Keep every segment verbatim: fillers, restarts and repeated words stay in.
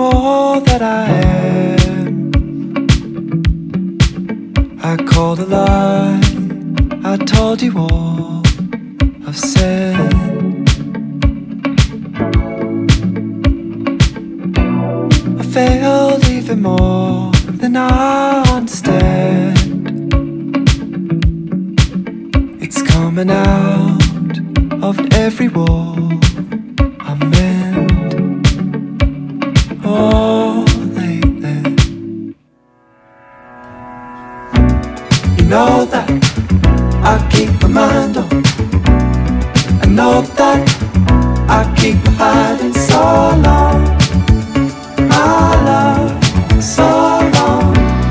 all that I am. I called a lie, I told you all I've said. I failed even more than I understand. It's coming out of every wall I mend. Oh, lately, you know that I keep my mind on. I know that I keep hiding so long, my love, so long.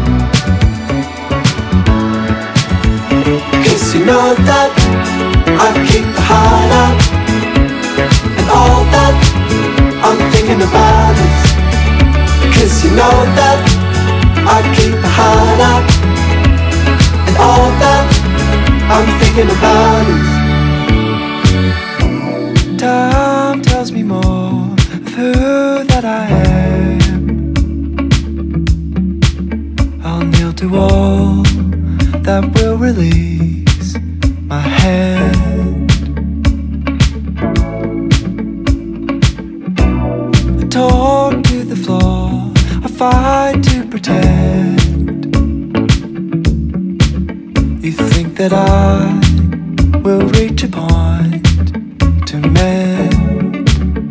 'Cause you know that I keep the heart out, and all that I'm thinking about is, 'cause you know that I keep the heart out, and all that I'm thinking about is. Time tells me more of who that I am. I'll kneel to all that will release my hand. I talk to the floor, I fight to pretend. You think that I will reach a point to mend.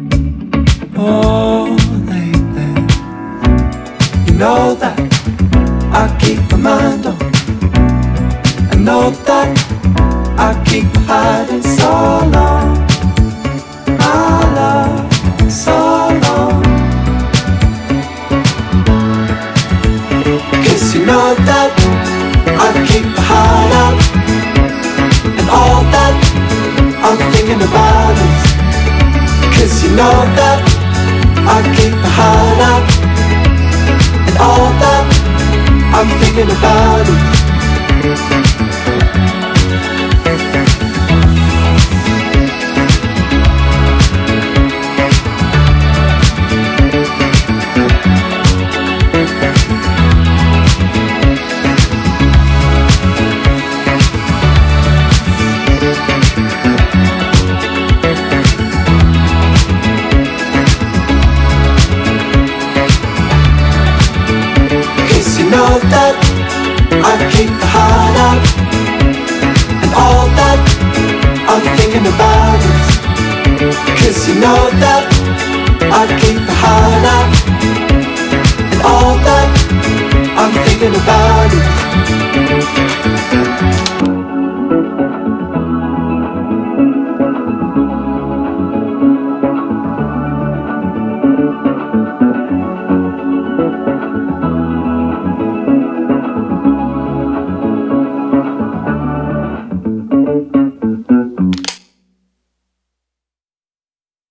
Oh, lately, you know that I keep my mind on. I know that I keep hiding so long, my love, so long. 'Cause you know that I keep the heart out, and all that I'm thinking about is, 'cause you know that I keep the heart out, and all that I'm thinking about is. Know that I keep the heart out, and all that I'm thinking about is, 'cause you know that I keep the heart out,